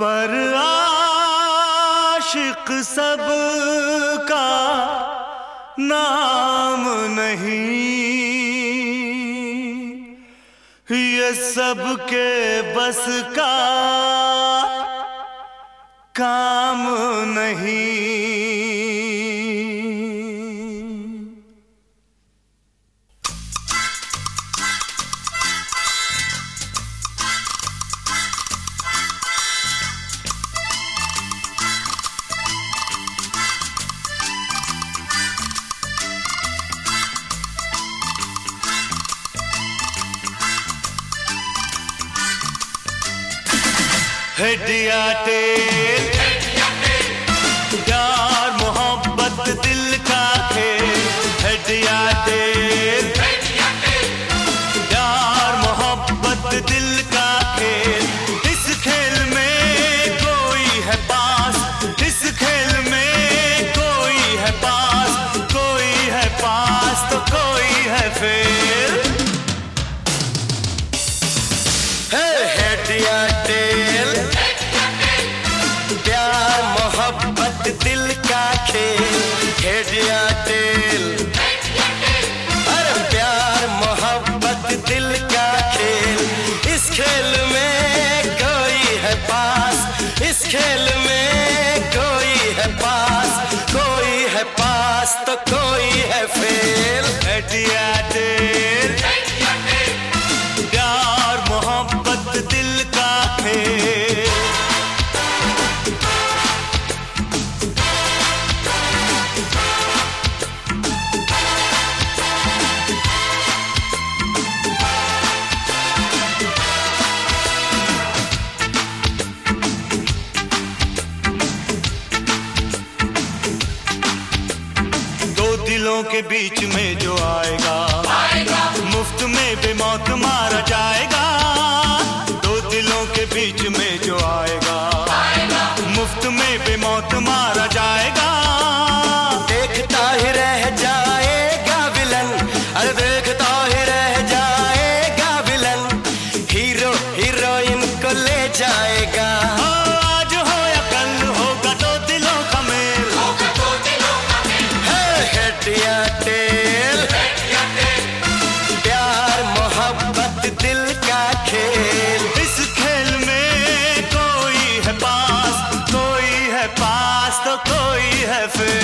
पर आशिक सब का नाम नहीं, ये सब के बस का काम नहीं। हेड या टेल, प्यार मोहब्बत दिल का खेल। हेड या टेल, प्यार मोहब्बत दिल का खेल। इस खेल में कोई है पास, इस खेल में कोई है पास, कोई है पास तो कोई है फेल। हेड या टेल, प्यार मोहब्बत दिल का खेल। हेड या टेल, अरे प्यार मोहब्बत दिल का खेल। इस खेल में कोई है पास, इस खेल में कोई है पास, कोई है पास तो कोई है फेल। हेड या टेल, प्यार मोहब्बत दिल का खेल। दिलों के बीच में जो आएगा, मुफ्त में बेमौत मारा जाएगा। दो दिलों के बीच में जो आएगा, मुफ्त में बेमौत मारा जाएगा। देखता ही रह जाएगा विलन, अरे देखता ही रह जाएगा विलन। हीरो हीरोइन को ले जाएगा। आज हो या कल होगा दो दिलों का मेल, होगा दो दिलों का मेल। हेड या टेल, प्यार मोहब्बत दिल का खेल। इस खेल में कोई है पास, कोई है पास तो कोई है फेल।